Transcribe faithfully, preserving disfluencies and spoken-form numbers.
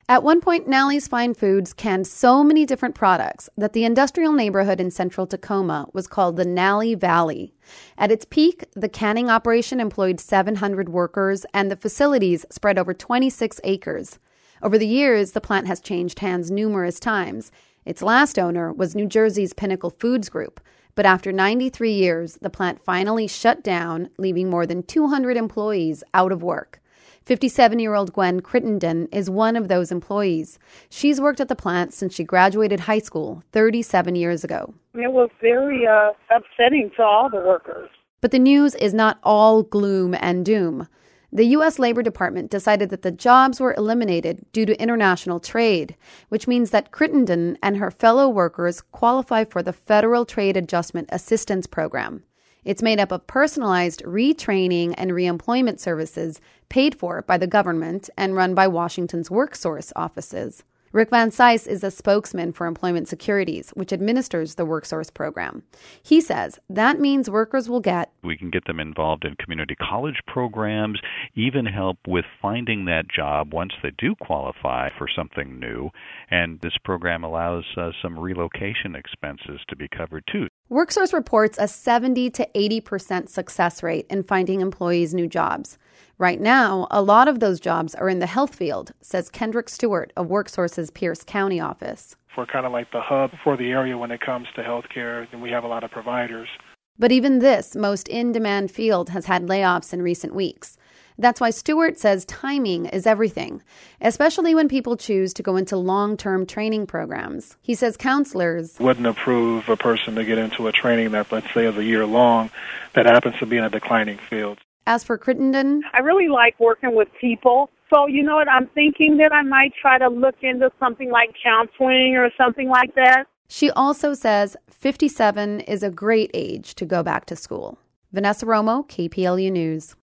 At one point, Nally's Fine Foods canned so many different products that the industrial neighborhood in central Tacoma was called the Nally Valley. At its peak, the canning operation employed seven hundred workers, and the facilities spread over twenty-six acres. Over the years, the plant has changed hands numerous times. Its last owner was New Jersey's Pinnacle Foods Group. But after ninety-three years, the plant finally shut down, leaving more than two hundred employees out of work. fifty-seven-year-old Gwen Crittenden is one of those employees. She's worked at the plant since she graduated high school thirty-seven years ago. It was very uh, upsetting to all the workers. But the news is not all gloom and doom. The U S Labor Department decided that the jobs were eliminated due to international trade, which means that Crittenden and her fellow workers qualify for the Federal Trade Adjustment Assistance Program. It's made up of personalized retraining and reemployment services paid for by the government and run by Washington's WorkSource offices. Rick Van Cise is a spokesman for Employment Securities, which administers the WorkSource program. He says that means workers will get... We can get them involved in community college programs, even help with finding that job once they do qualify for something new. And this program allows uh, some relocation expenses to be covered, too. WorkSource reports a seventy to eighty percent success rate in finding employees new jobs. Right now, a lot of those jobs are in the health field, says Kendrick Stewart of WorkSource's Pierce County office. We're kind of like the hub for the area when it comes to healthcare, and we have a lot of providers. But even this most in-demand field has had layoffs in recent weeks. That's why Stewart says timing is everything, especially when people choose to go into long-term training programs. He says counselors wouldn't approve a person to get into a training that, let's say, is a year long that happens to be in a declining field. As for Crittenden, I really like working with people. So, you know what, I'm thinking that I might try to look into something like counseling or something like that. She also says fifty-seven is a great age to go back to school. Vanessa Romo, K P L U News.